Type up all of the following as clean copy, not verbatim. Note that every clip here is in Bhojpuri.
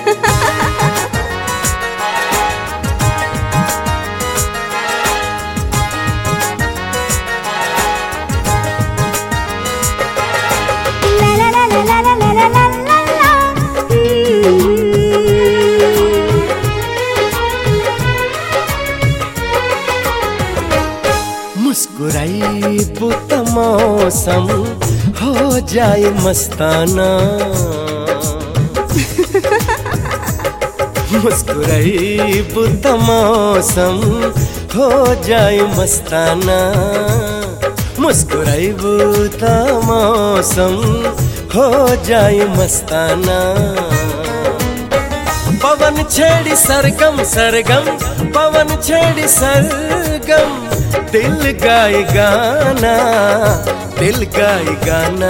मुस्कुराइबू त मौसम हो जाए मस्ताना। मुस्कुराइबू त मौसम हो जाए मस्ताना। मुस्कुराइबू त मौसम हो जाए मस्ताना। पवन छेड़ी सरगम सरगम, पवन छेड़ी सरगम, दिल गाए गाना, दिल गाए गाना।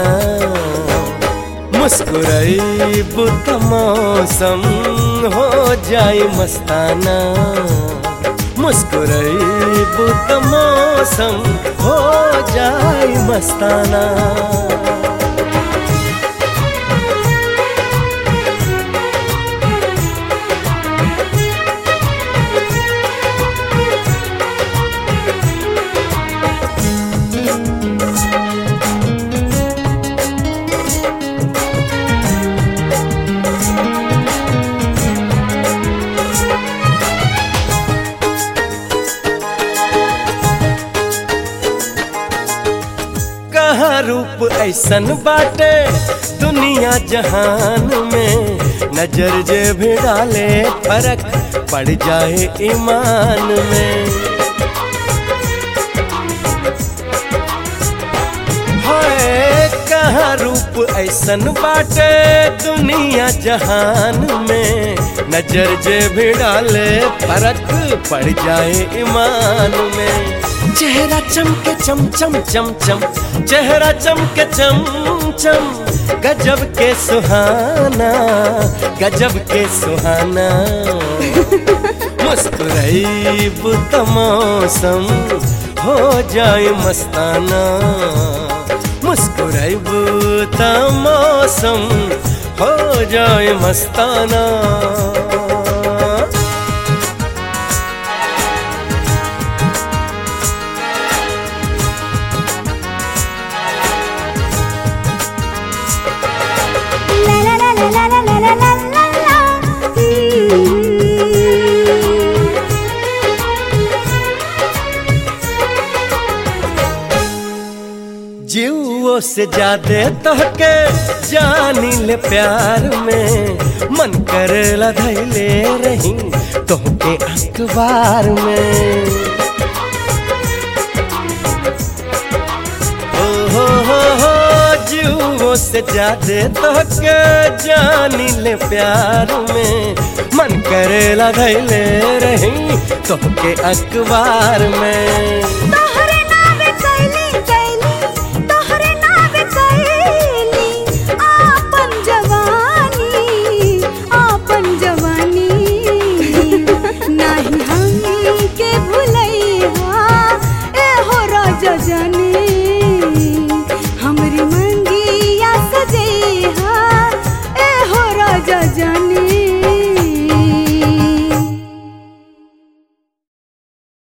मुस्कुराइबू त मौसम हो जाए मस्ताना। मुस्कुराइबू त मौसम हो जाए मस्ताना। कहाँ रूप ऐसन बाटे दुनिया जहान में, नजर जे भी डाले फर्क पड़ जाए ईमान में। हाय कहाँ रूप ऐसन बाटे दुनिया जहान में, नजर जे भी डाले फर्क पड़ जाए ईमान में। चेहरा चमके चम चम चम चम, चेहरा चमके चम चम, गजब के सुहाना, गजब के सुहाना। मुस्कुराइबू त मौसम हो जाए मस्ताना। मुस्कुराइबू त मौसम हो जाए मस्ताना। जीवों से ज्यादा तोहके जानी ले प्यार में, मन करेला धैले रही तोहके अखबार में। हो जीवों से ज्यादा तोहके जानी ले प्यार में, मन करेला धैले रही तोहके अखबार में।